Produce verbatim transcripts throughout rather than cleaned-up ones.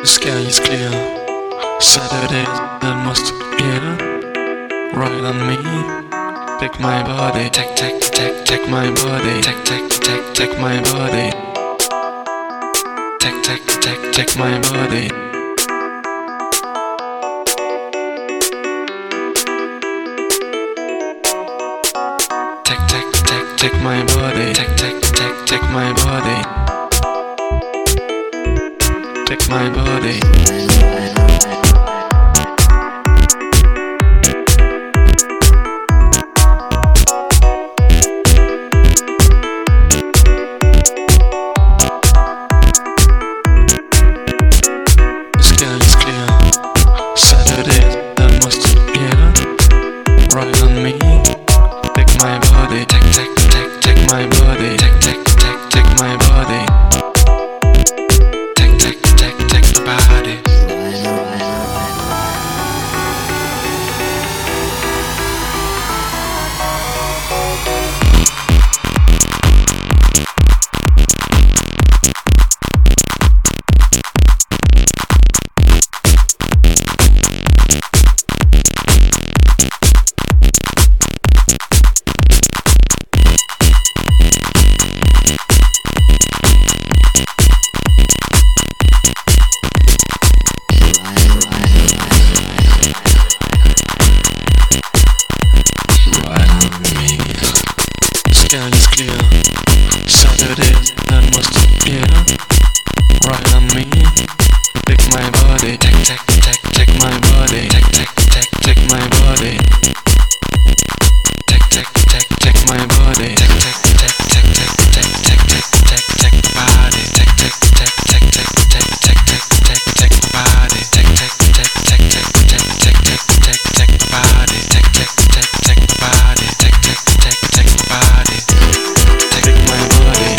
The sky is clear, Saturday almost here. Right on me, take my body, take, take, take, take my body, take, take, take, take my body, take, take, take, take my body. Take, take, take, take my body, take, take, take, take my body, take my body. Right on me, take my body, take, take, take, take my body, take, take, take, take my body, take, take, take, take my body. Sky is clear, Saturday almost here. Right on me, take my body, take, take, take, take my body, take, take, take, take my body, take, take, take, take my body, take, take, take, take, take, take, take, take, take, take my body, take, take, take, take, take, take, take, take, take, take my body, take, take, take, take, take, take, take, take, take, take my body, take, take, take, take my body, take, take, take, take my body. Take my body,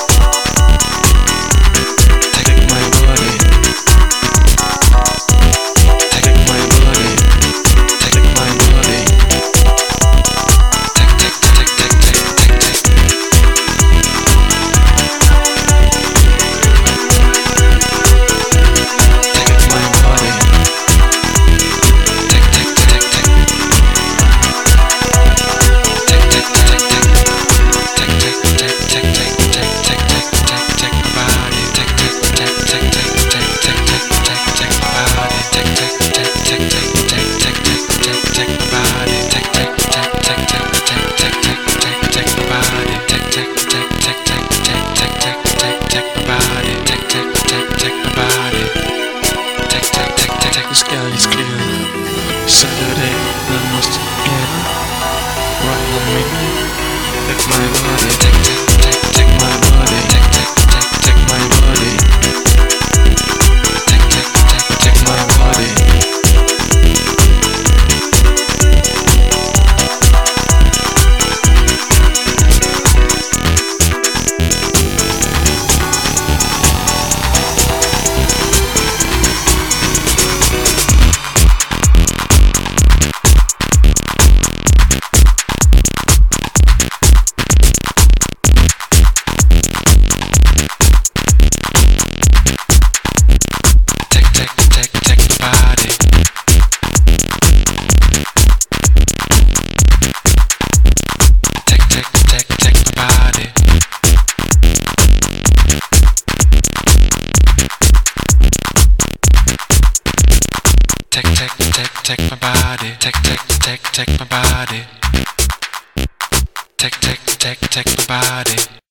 take my body, take my body, take my body, take, take, take, take, take, take, take. Take my body, take, take, take, take, take, take, take, take, take. Take, take, take, take, take, take, take, take, take my body. Take, take, take, take, take, take, take, take, take my body. Take, take, take, take, take, take, take, take, take my body. Take, take, take, take, take, take, take, take, take my body. Take, take, take, take, take, take, take, take, take my body. Take, take, take, take my body. Take, take, take, take, take. The sky is clear. Saturday almost here. Right on me. Take my body, take, take, take, take my body, take, take, take, take my body, take, take, take, take my body. Take, take, take, take my body. Take, take, take, take my body. Take, take, take, take my body.